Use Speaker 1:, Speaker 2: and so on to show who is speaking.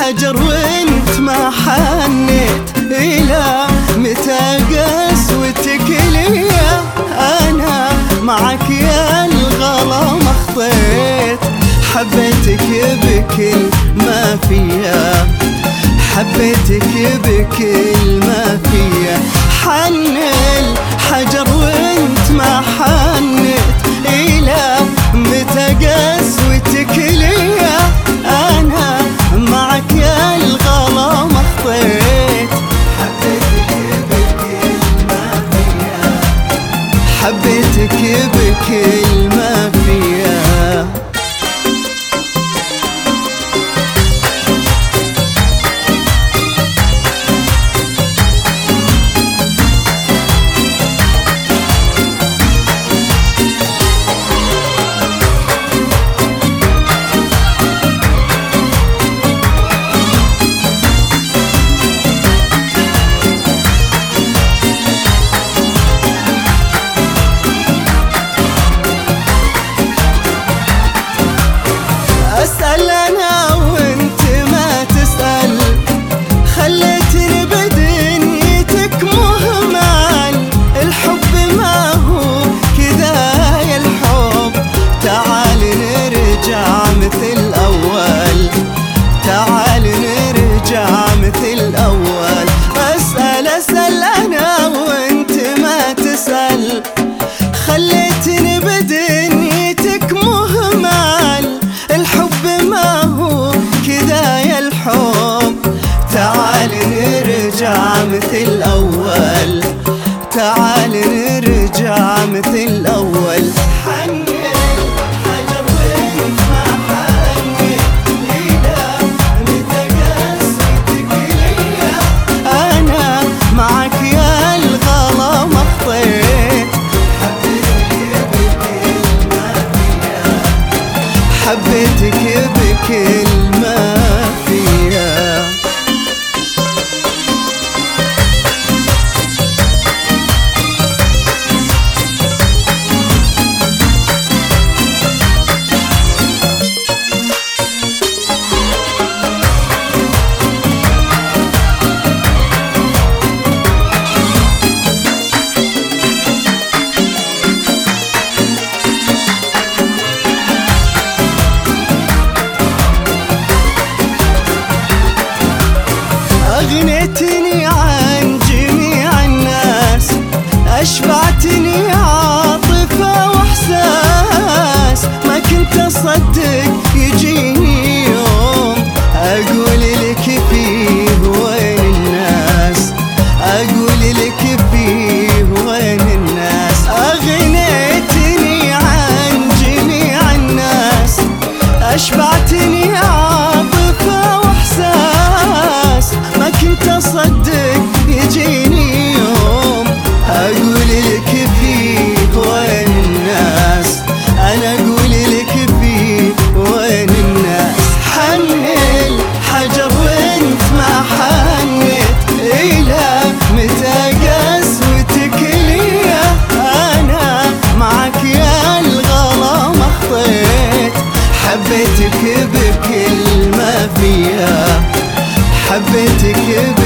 Speaker 1: حجر وانت ما حنيت، إلى متى قسوتك ليا؟ أنا معك يا الغلا ما خطيت، حبيتك بكل ما فيا، حبيتك بكل ما فيا. حن الحجر وانت ما حنيت، إلى متى قسوتك ليا؟ أنا معك يا الغلا ما خطيت، حبيتك بكل ما فيا، حبيتك بكل ما فيا. أسأل أنا وانت ما تسأل، خليتني بدنيتك مهمل. الحب ما هو كذا يا الحب، تعال نرجع مثل أول، تعال نرجع مثل أول. أسأل أنا وانت ما تسأل، خليتني بدنيتك مهمل. الحب ما هو كذا يا الحب، تعال نرجع مثل أول، تعال نرجع مثل أول. حن الحجر وانت ما حنيت، إلى متى قسوتك ليا؟ أنا معك يا الغلا ما خطيت، حبيتك بكل ما فيا، حبيتك بكل ما فيها. أغنيتني عن جميع الناس، أشبعتني عاطفة وإحساس. ما كنت أصدق يجيني يوم أقول لك فيه وين الناس، أقول لك فيه وين الناس. أغنيتني عن جميع الناس، أشبعتني عاطفة وإحساس. ما كنت أصدق يجيني يوم أقول لك فيه وين الناس، أنا أقول لك فيه وين الناس. حن الحجر وانت ما حنيت، إلى متى قسوتك ليا؟ أنا معك يا الغلا ما خطيت، حبيتك بكل ما فيها، حبيتك